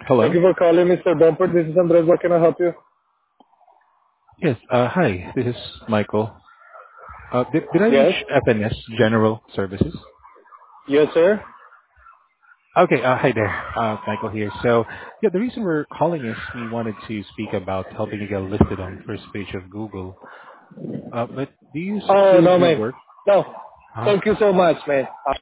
Thank Hello? you for calling, Mr. Bumper. This is Andres. What can I help you? Yes, hi, this is Michael. Did I reach Yes. FNS General Services? Yes, sir. Okay, hi there, Michael here. So, yeah, the reason we're calling is we wanted to speak about helping you get listed on first page of Google. But do you Oh, still no, do man. work? No. Huh? Thank you so much, man.